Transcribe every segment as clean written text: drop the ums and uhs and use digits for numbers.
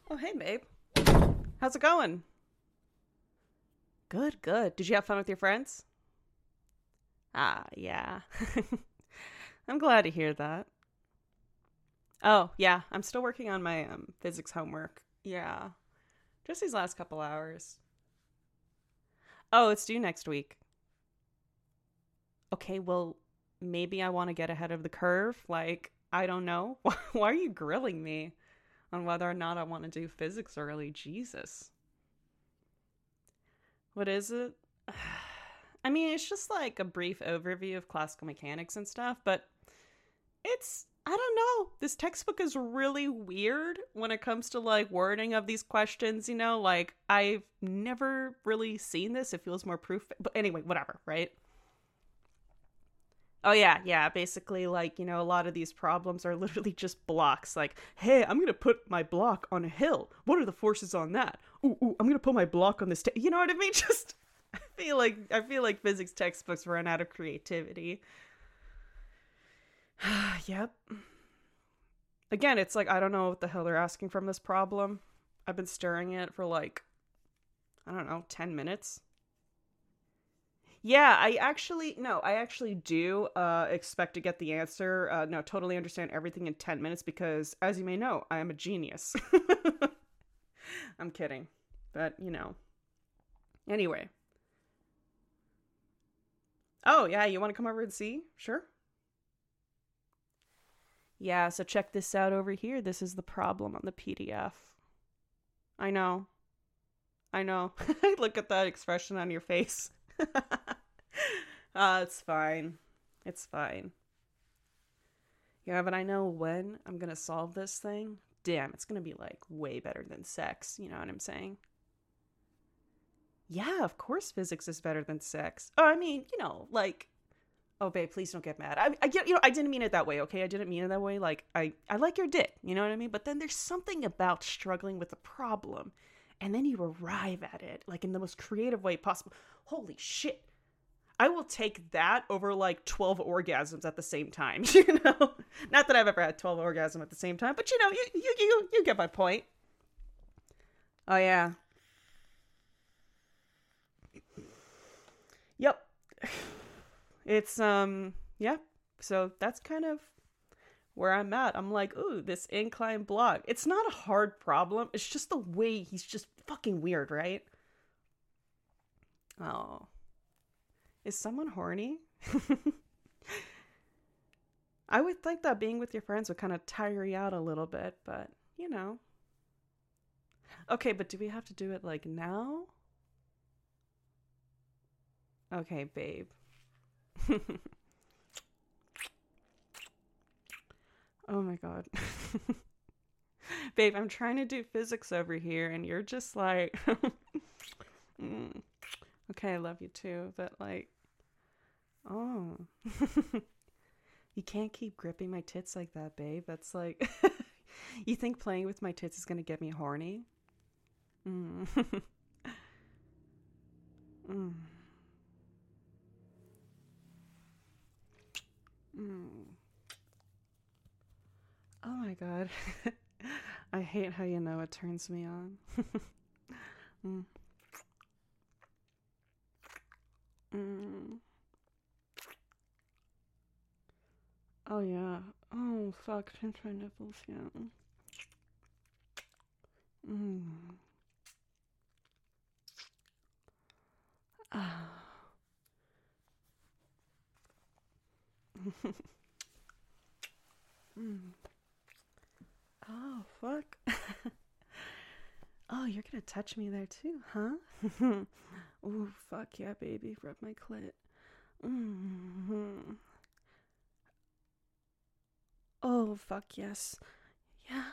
Oh, hey, babe. How's it going? Good, good. Did you have fun with your friends? Ah, yeah. I'm glad to hear that. Oh, yeah. I'm still working on my physics homework. Yeah. Just these last couple hours. Oh, it's due next week. Okay, well, maybe I want to get ahead of the curve. Like, I don't know. Why are you grilling me on whether or not I want to do physics early? Jesus. What is it? I mean, it's just like a brief overview of classical mechanics and stuff, but I don't know. This textbook is really weird when it comes to like wording of these questions, like I've never really seen this. It feels more proof. But anyway, whatever, right? Oh, yeah, yeah. Basically, like, a lot of these problems are literally just blocks. Like, hey, I'm going to put my block on a hill. What are the forces on that? Ooh, I'm going to put my block on this. You know what I mean? Just, I feel like physics textbooks run out of creativity. Yep. Again, it's like, I don't know what the hell they're asking from this problem. I've been stirring it for like, I don't know, 10 minutes. Yeah, I actually do expect to get the answer. No, totally understand everything in 10 minutes because, as you may know, I am a genius. I'm kidding. But, Anyway. Oh, yeah, you want to come over and see? Sure. Yeah, so check this out over here. This is the problem on the PDF. I know. I know. Look at that expression on your face. It's fine. It's fine. Yeah, but I know when I'm gonna solve this thing. Damn, it's gonna be like way better than sex. You know what I'm saying? Yeah, of course physics is better than sex. Oh, I mean, like, oh, babe, please don't get mad. I get, I didn't mean it that way, okay? I didn't mean it that way. Like, I like your dick, you know what I mean? But then there's something about struggling with a problem, and then you arrive at it, like, in the most creative way possible. Holy shit. I will take that over like 12 orgasms at the same time, you know? Not that I've ever had 12 orgasms at the same time, but you get my point. Oh, yeah. Yep. It's, yeah. So that's kind of where I'm at. I'm like, ooh, this incline block. It's not a hard problem. It's just the way he's just fucking weird, right? Oh. Is someone horny? I would think that being with your friends would kind of tire you out a little bit, but you know. Okay, but do we have to do it like now? Okay, babe. Oh my god. Babe, I'm trying to do physics over here and you're just like mm. Okay, I love you too, but like oh. You can't keep gripping my tits like that, babe. That's like you think playing with my tits is going to get me horny? Mm. Mm. Mm. Oh my god. I hate how you know it turns me on. Mm. Mm. Oh yeah. Oh fuck, pinch my nipples, yeah. Mm. Ah. Mm. Oh fuck. Oh, you're gonna touch me there too, huh? Ooh, fuck yeah, baby. Rub my clit. Mm-hmm. Oh, fuck yes. Yeah.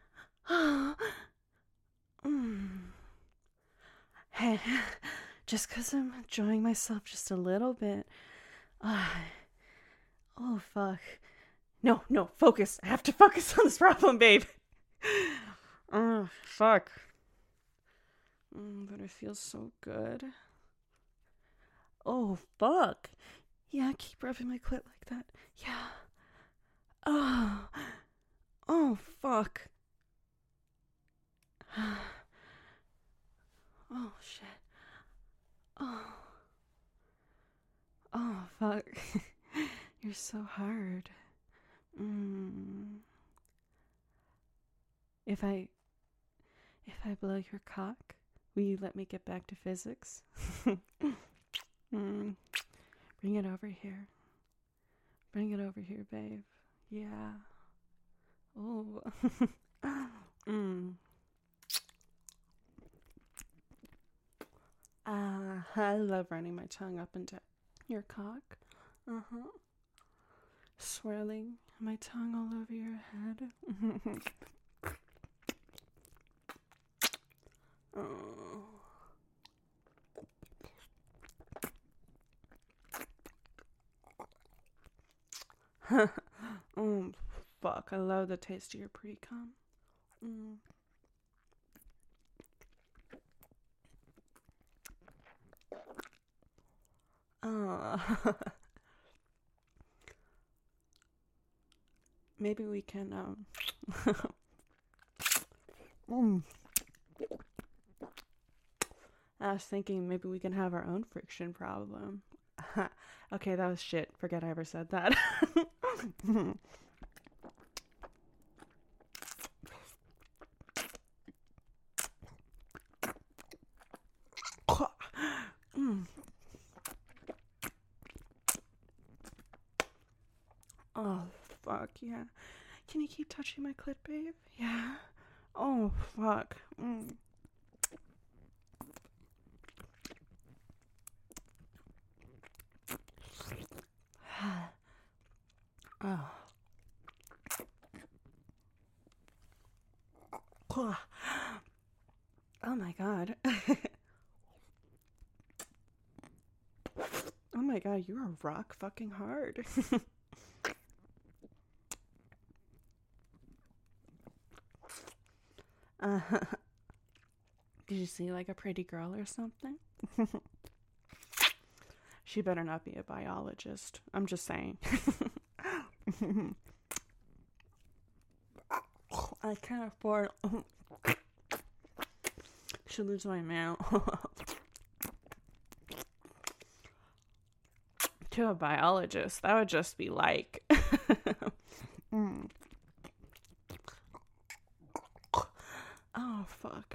Mm. Hey, just because I'm enjoying myself just a little bit. Uh, oh, fuck. No, no, focus. I have to focus on this problem, babe. Oh, fuck. But it feels so good. Oh, fuck. Yeah, keep rubbing my clit like that. Yeah. Oh, oh, fuck. You're so hard. Mm. If I blow your cock, will you let me get back to physics? mm. Bring it over here. Bring it over here, babe. Yeah. Oh. I love running my tongue up and down your cock. Uh-huh. Swirling my tongue all over your head. Oh. Oh, fuck. I love the taste of your pre-cum. Maybe we can, I was thinking maybe we can have our own friction problem. Okay, that was shit. Forget I ever said that. Oh, fuck, yeah. Can you keep touching my clit, babe? Yeah. Oh, fuck. Oh. Oh my god. Oh my god, you are rock fucking hard. Did you see like a pretty girl or something? She better not be a biologist. I'm just saying. I can't afford to lose my mouth to a biologist. That would just be like Oh fuck.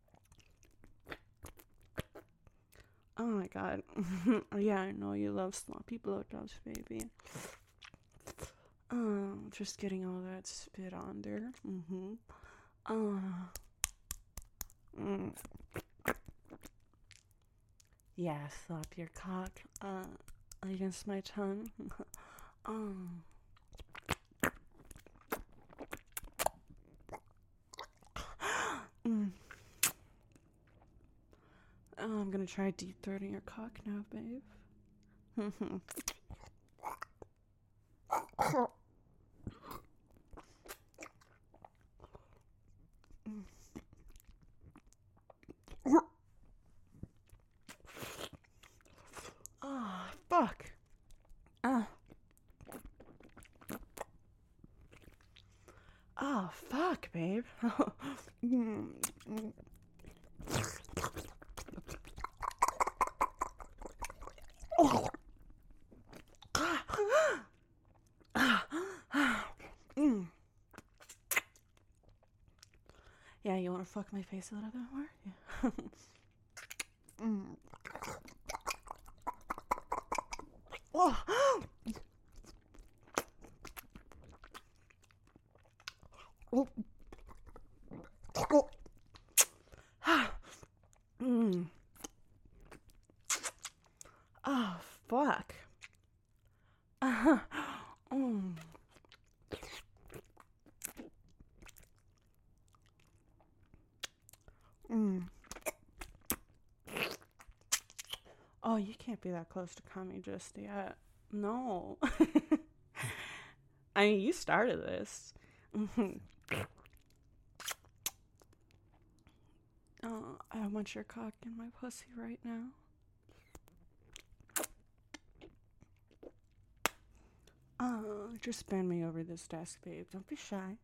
Oh my god. Yeah, I know you love sloppy blowjobs, baby. Just getting all that spit on there. Yeah, slap your cock against my tongue. I'm gonna try deep throating your cock now, babe. Oh, fuck. Oh, fuck, babe. Yeah, you want to fuck my face a little bit more? Yeah. Oh. Oh. Oh, fuck. Oh, you can't be that close to coming just yet. No. I mean, you started this. I want your cock in my pussy right now. Just bend me over this desk, babe. Don't be shy.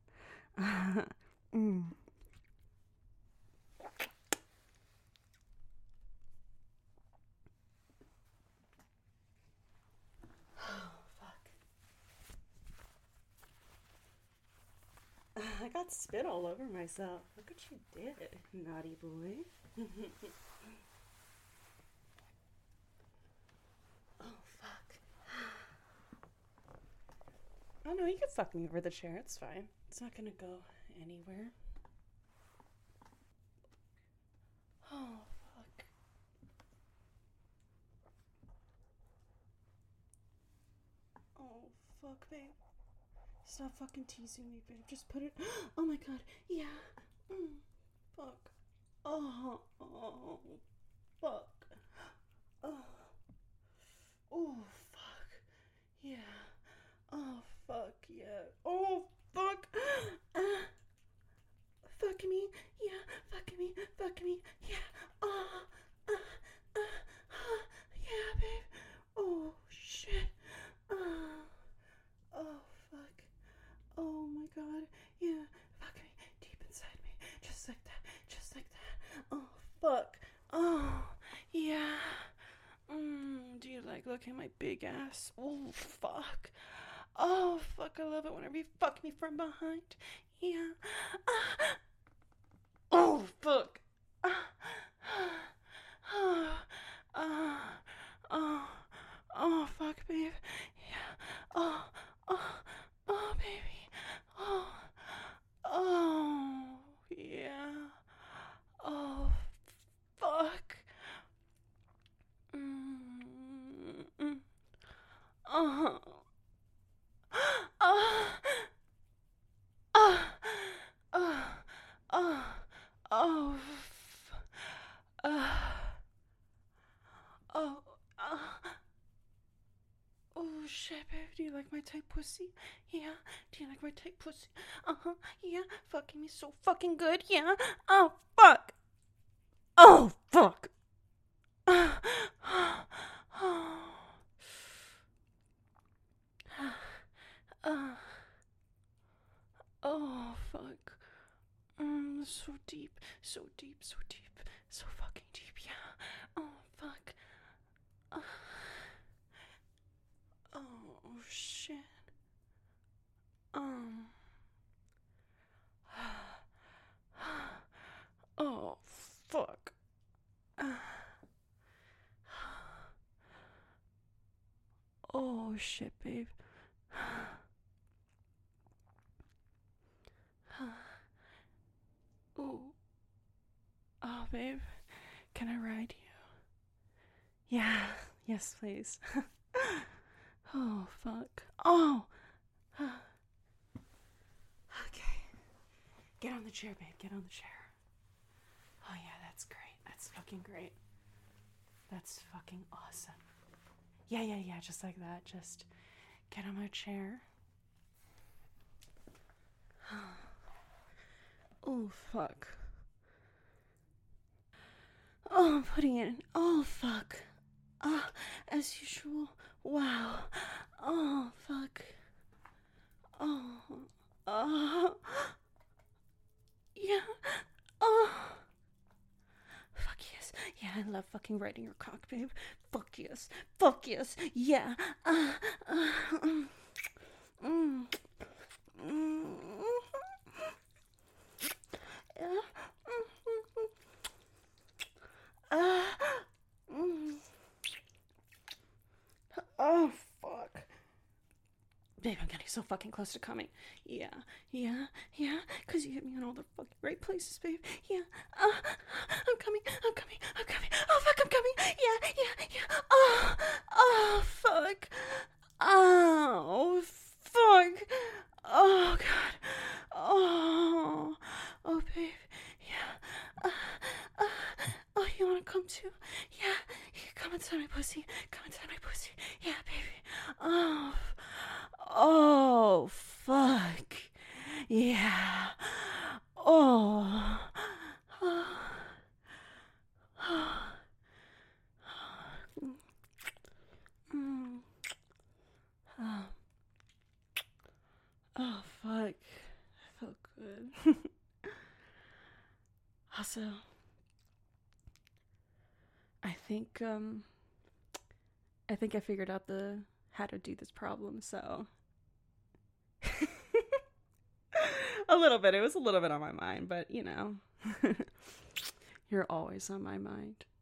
Oh, fuck. I got spit all over myself. Look what you did, naughty boy. Oh, fuck. Oh, no, you can fuck me over the chair. It's fine. It's not gonna go anywhere. Oh, fuck. Oh, fuck, babe. Stop fucking teasing me, babe. Just put it... Oh, my God. Yeah. Fuck. Oh, fuck. Oh. Oh, fuck. Yeah. Oh, fuck, yeah. Oh, fuck. Fuck me. Yeah. Fuck me. Fuck me. Yeah. Oh. Yeah, babe. Oh, shit. Oh, fuck. Oh, my God. Yeah. Fuck me. Deep inside me. Just like that. Just like that. Oh, fuck. Oh, yeah. Do you like looking at my big ass? Oh, fuck. Oh, fuck, I love it whenever you fuck me from behind. Yeah. Oh, fuck. Oh, fuck, babe. Yeah. Oh, baby. Oh, yeah. Oh, fuck. Oh. Oh. Oh. Oh. Oh. Oh. Oh. Oh, shit, babe. Do you like my tight pussy? Yeah. Do you like my tight pussy? Uh-huh. Yeah. Fucking me so fucking good. Yeah. Oh, fuck. Oh, fuck. Oh, fuck. So deep, so deep, so deep, so fucking deep, yeah. Oh, fuck. Oh, shit. Oh, fuck. Oh, shit, babe. Ooh. Oh, babe. Can I ride you? Yeah. Yes, please. Oh, fuck. Oh. Okay. Get on the chair, babe. Get on the chair. Oh, yeah, that's great. That's fucking great. That's fucking awesome. Yeah, just like that. Just get on my chair. Oh, fuck. Oh, I'm putting it in. Oh, fuck. As usual. Wow. Oh, fuck. Oh. Yeah. Oh. Fuck yes. Yeah, I love fucking riding your cock, babe. Fuck yes. Fuck yes. Yeah. Oh, fuck. Babe, I'm getting so fucking close to coming. Yeah. Because you hit me in all the fucking right places, babe. Yeah. I'm coming. Oh, fuck, I'm coming. Yeah. Oh, fuck. Oh, fuck. Oh, God. Oh, babe. Yeah. Oh, you wanna come too? Yeah. Come inside my pussy. Yeah, baby. Oh, fuck. Yeah. Oh. Oh, fuck. That felt good. Also, I think I figured out how to do this problem, so A little bit. It was a little bit on my mind, but you know, you're always on my mind.